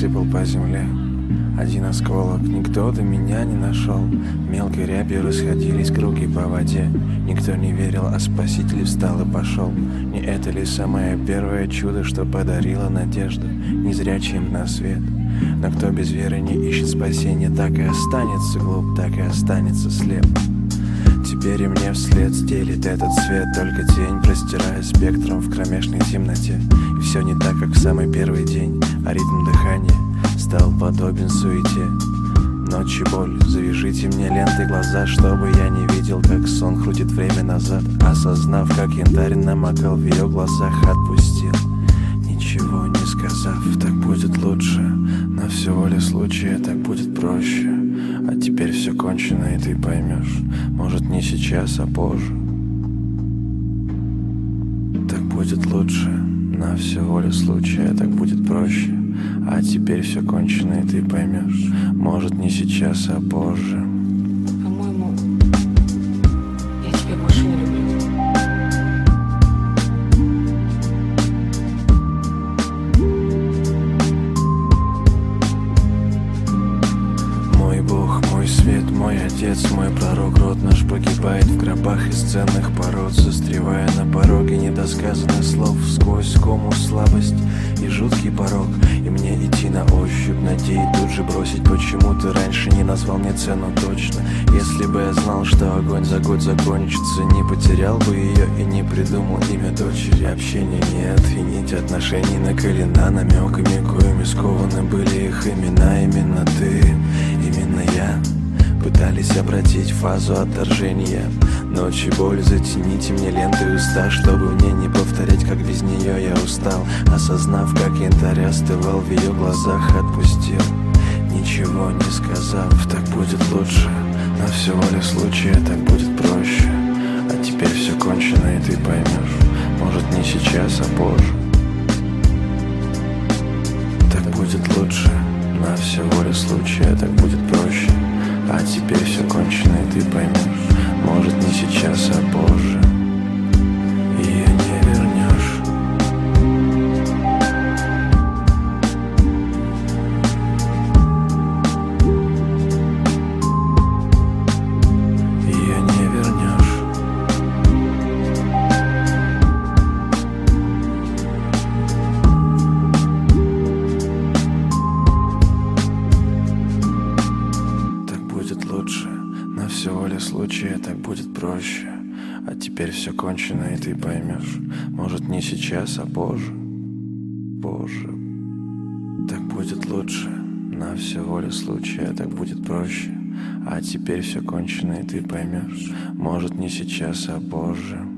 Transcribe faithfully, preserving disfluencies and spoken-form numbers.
рассыпал по земле. Один осколок, никто до меня не нашел. Мелкой рябью расходились круги по воде. Никто не верил, а Спаситель встал и пошел. Не это ли самое первое чудо, что подарило надежду незрячим на свет? Но кто без веры не ищет спасения, так и останется глуп, так и останется слеп. Теперь и мне вслед стелит этот свет, только тень, простирая спектром в кромешной темноте. И все не так, как в самый первый день, а ритм дыхания стал подобен суете. Ночь и боль, завяжите мне лентой глаза, чтобы я не видел, как сон крутит время назад. Осознав, как янтарь намокал в ее глазах, отпустил, ничего не сказав. Так будет лучше, на всего лишь случая так будет проще. А теперь все кончено, и ты поймешь, может не сейчас, а позже. Так будет лучше, на всего лишь случая так будет проще. А теперь все кончено, и ты поймешь, может не сейчас, а позже. По-моему, я тебя больше не люблю. Мой Бог, мой свет, мой Отец, мой пророк, род наш погибает в гробах из ценных пород, застревая на пороге недосказанных слов, сквозь кому слабость и жуткий порог. И мне идти на ощупь, надеясь тут же бросить. Почему ты раньше не назвал мне цену точно? Если бы я знал, что огонь за год закончится, не потерял бы ее и не придумал имя дочери. Общения нет, и нить отношений наколена намеками, коими скованы были их имена. Именно ты, именно я пытались обратить фазу отторжения. Ночь и боль, затяните мне ленты уста, чтобы мне не повторять, как без нее я устал. Осознав, как янтарь остывал в ее глазах, отпустил, ничего не сказав. Так будет лучше, на всего лишь случая так будет проще. А теперь все кончено, и ты поймешь, может не сейчас, а позже. Так будет лучше, на всего лишь случая так будет проще. А теперь все кончено, и ты поймешь, может не сейчас, а позже. Ее не вернешь. Ее не вернешь. Будет лучше, на всего лишь случая так будет проще. А теперь все кончено, и ты поймешь, может не сейчас, а позже. Позже. Так будет лучше, на всего лишь случая так будет проще. А теперь все кончено, и ты поймешь, может не сейчас, а позже.